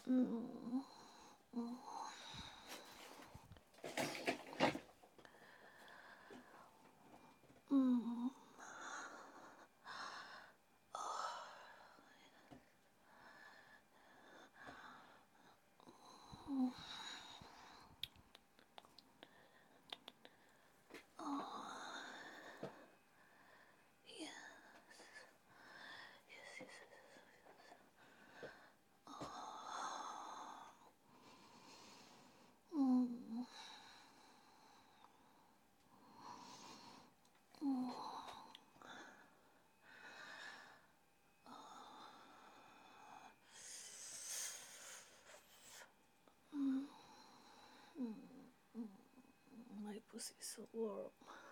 Mm. Mm. Yes. Yes, yes, Mm. Mm. Mm. My pussy is so warm.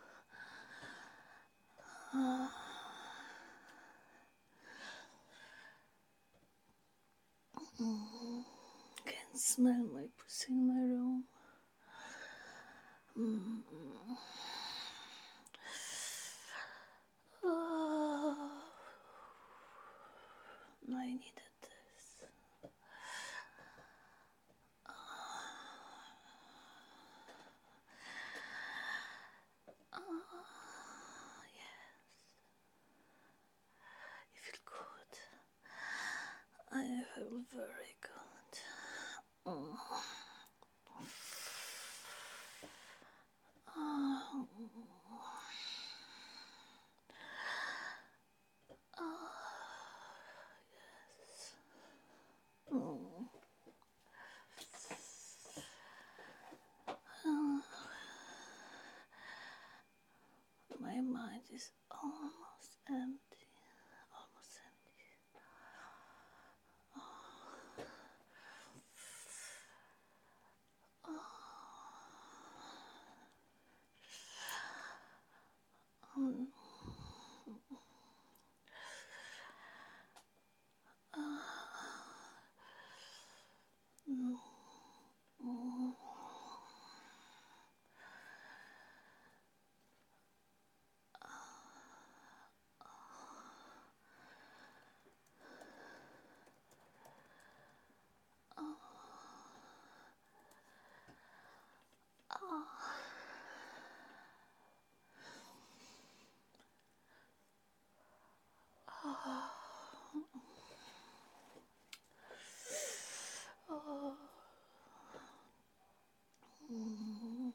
Can smell my pussy in my room. Mm. Oh, I needed this. Yes, you feel good. I feel very good. Mm. Oh, yes. Mm. My mind is almost empty. Almost empty. Mm. Mm. Mm. Oh. Mm.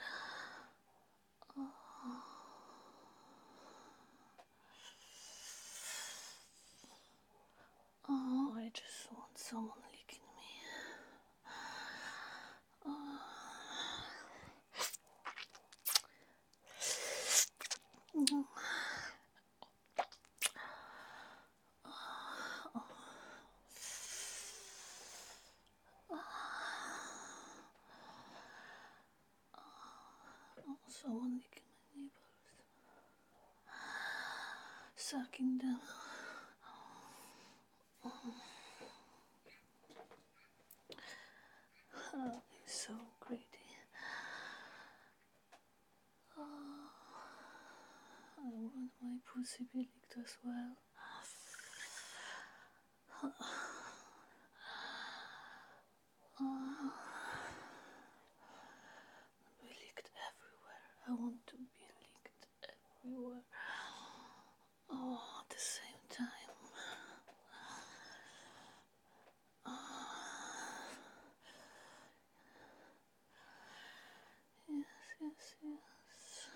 Oh, I just want someone licking me. Mm. Someone licking my nipples. Sucking them. Oh, it's so greedy. Oh, I want my pussy be licked as well. Oh, be licked everywhere. I want to be licked everywhere. Oh, at the same time. Yes, yes, yes.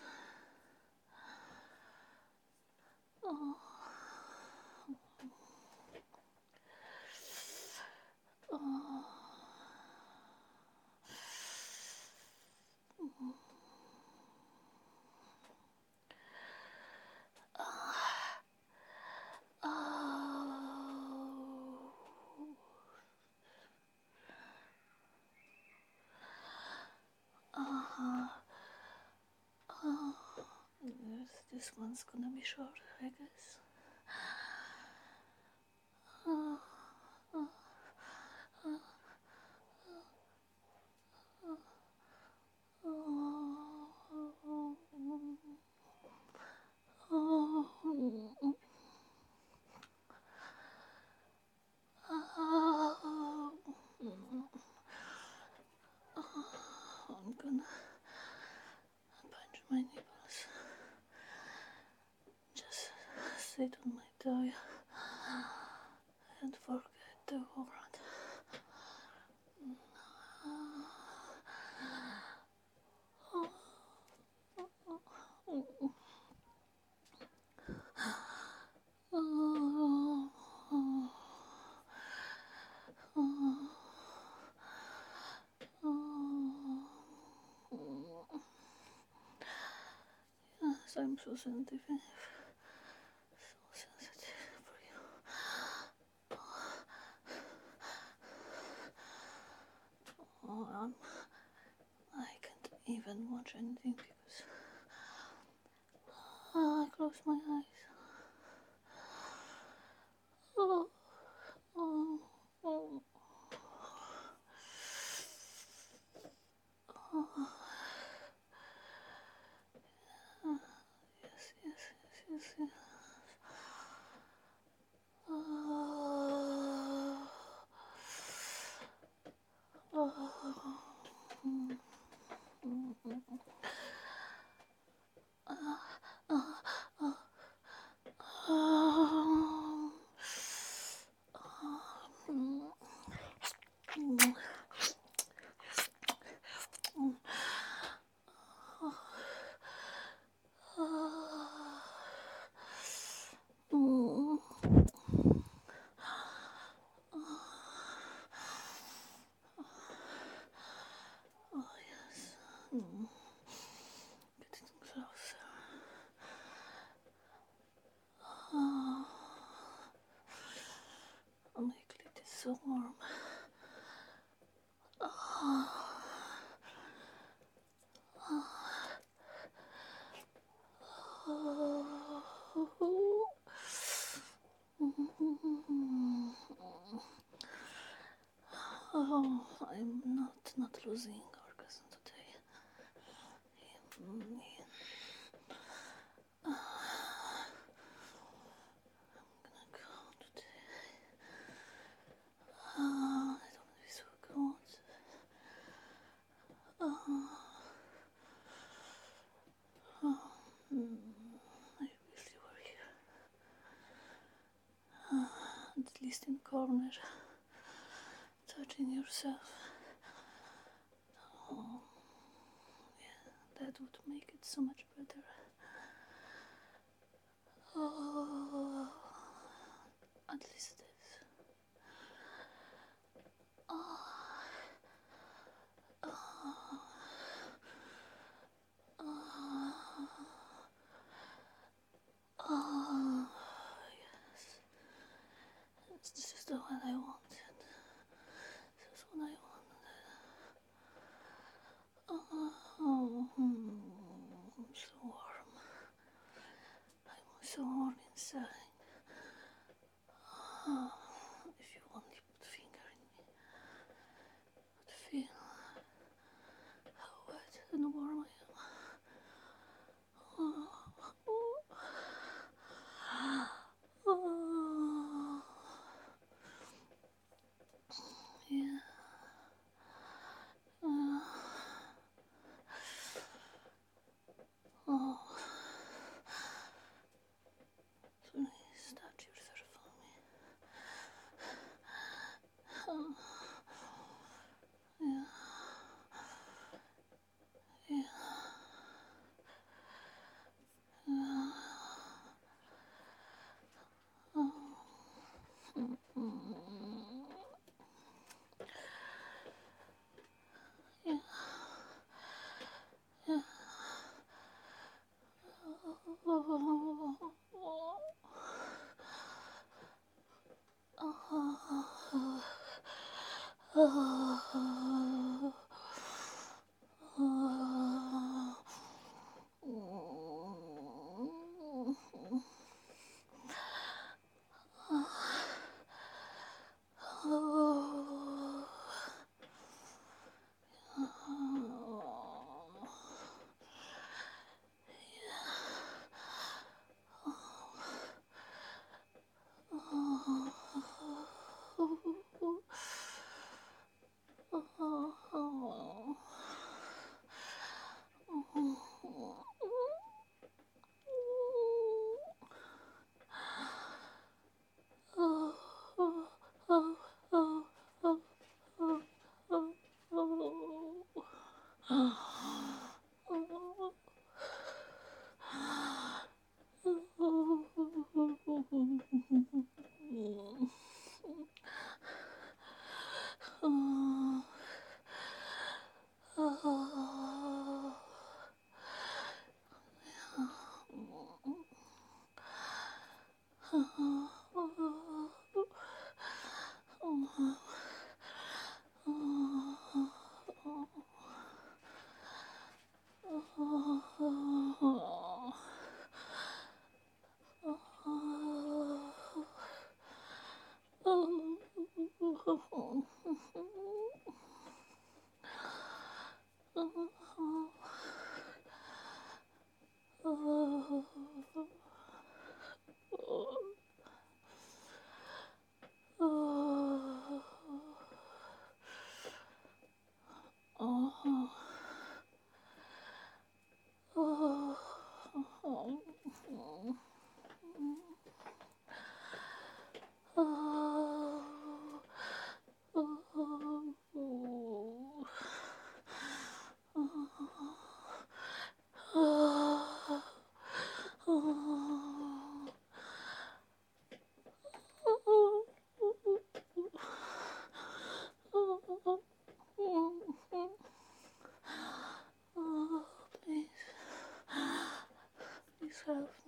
Oh, oh. Oh. Uh-huh. Oh. Yes, this one's gonna be short, I guess. Oh. Oh. Oh. Oh. Oh. sit on my toy and forget the world. Yes, I'm so sensitive. So sensitive for you. I can't even watch anything because I close my eyes. Oh, oh, oh. Oh. Yes, yes, yes, yes, yes. Oh. Oh. Mm. Mm. Oh. Mm. Oh yes. Getting closer. Oh, my clit is so warm. Oh, I'm not losing orgasm today. I'm gonna go today. It will be so good. I wish you were here. At least in corner, touching yourself. Oh, yeah, that would make it so much better. Oh, at least this. Oh, oh, yes. This is the one I wanted. This is what I wanted. Oh, I'm so warm. I'm so warm inside. Oh, if you only put finger in me, would feel how wet and warm I am. Oh, oh, oh. Yeah. Oh. Please touch yourself on me.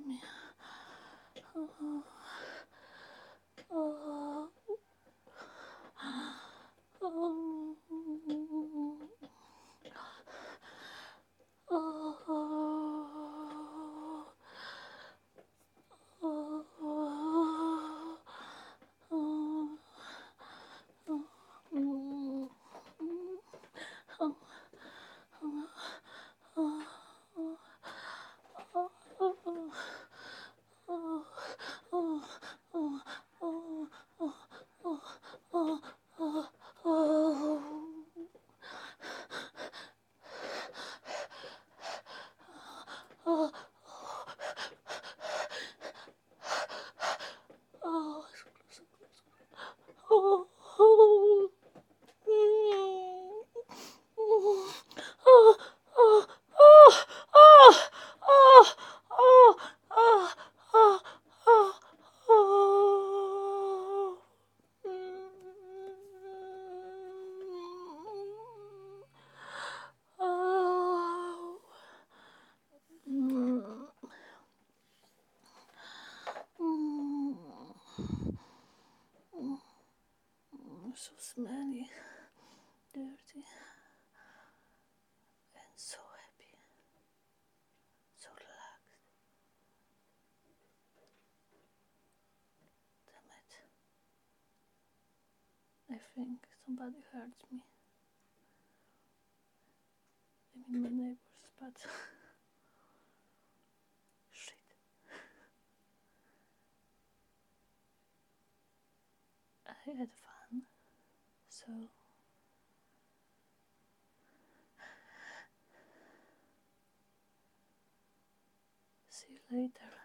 me. Oh, oh, oh, oh, oh, oh, oh, oh, so smelly, dirty, and so happy, so relaxed. Damn it. I think somebody hurts me. I mean my neighbors, but shit. I had fun, so see you later.